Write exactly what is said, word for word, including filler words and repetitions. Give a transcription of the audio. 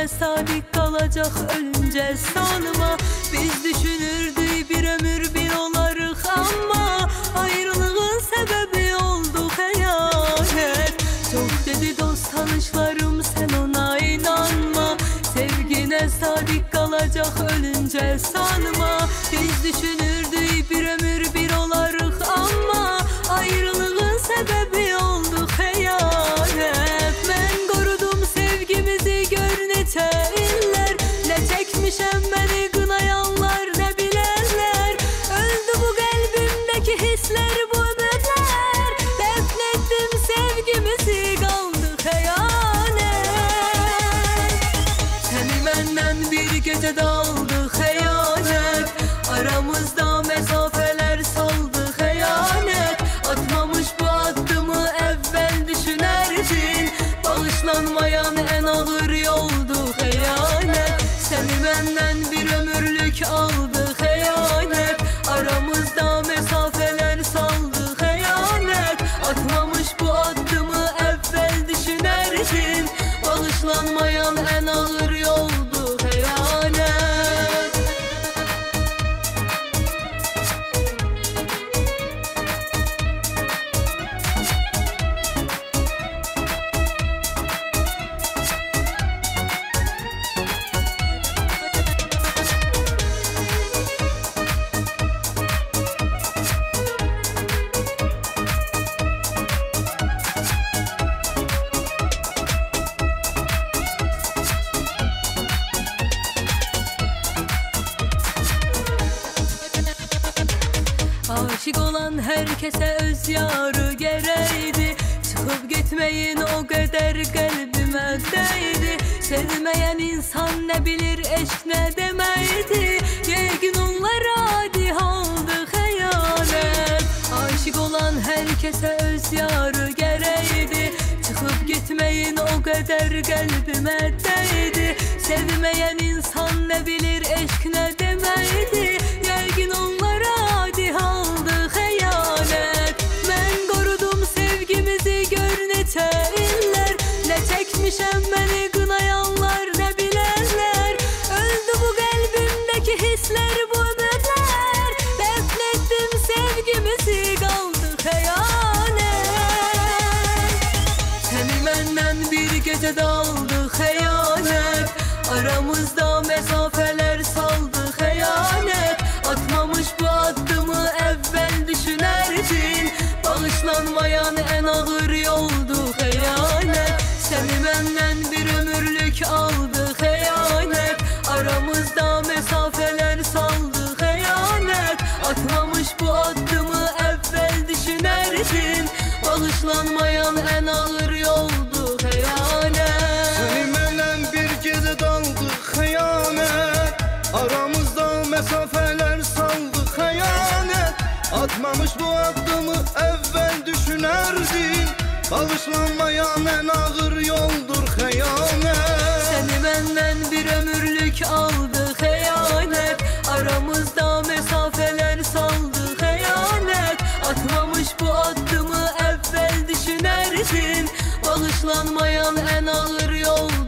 Sevgine sadık kalacak ölünce sanma. Biz düşünürdük bir ömür bir olarıq ama ayrılığın sebebi oldu hayalet. Çok dedi dost tanışlarım sen ona inanma. Sevgine sadık kalacak ölünce sanma. Biz düşünürdük bir ömür bir olarıq ama ayrılığın sebebi oldu hayalet. Ben korudum sevgimizi gör neçə iller. Ne çekmişem beni kınayanlar ne bilenler. Öldü bu kalbimdeki hisler bu ömürler. Defnettim sevgimizi kaldı hayalet. Seni benden bir gece daldı hayalet. Aramızda mesafeler saldı hayalet. Atmamış bu adımı evvel düşünerdin. Bağışlanmayan en ağır yoldu hayalet. Seni benden bir ömürlük aldı hayalet. Aramızda mesafeler saldı hayalet. Atmamış bu adımı evvel düşünerdin. Bağışlanmayan en ağır yoldu hayalet. Aşık olan herkese öz yarı gereydi. Çıkıp gitmeyin o kadar kalbime değdi. Sevmeyen insan ne bilir eşk ne demeydi. Yegin onlara adi haldı hayalet. Aşık olan herkese öz yarı gereydi. Çıkıp gitmeyin o kadar kalbime değdi. Sevmeyen insan ne bilir eşk ne demeydi. Yegin onlara adi haldı hayalet. Ben korudum sevgimizi gör neçə iller. Ne çekmişem beni kınayanlar ne bilenler. Öldü bu kalbimdeki hisler bu ömürler. Defnettim sevgimizi kaldı hayalet. Seni benden bir gece daldı hayalet. Aramızda mesafeler saldı hayalet. Atmamış bu adımı evvel düşünerdin. Bağışlanmayan en ağır yoldu hayalet. Seni benden bir ömürlük aldı hayalet. Aramızda mesafeler saldı hayalet. Atmamış bu adımı evvel düşünerdin. Bağışlanmayan en ağır yoldu hayalet. Seni benden bir gece daldı hayalet. Aramızda mesafeler saldı hayalet. Atmamış bu adımı evvel düşünerdin. Bağışlanmayan en ağır yoldur hayalet. Seni benden bir ömürlük aldı hayalet. Aramızda mesafeler saldı hayalet. Atmamış bu adımı evvel düşünerdin. Bağışlanmayan en ağır yol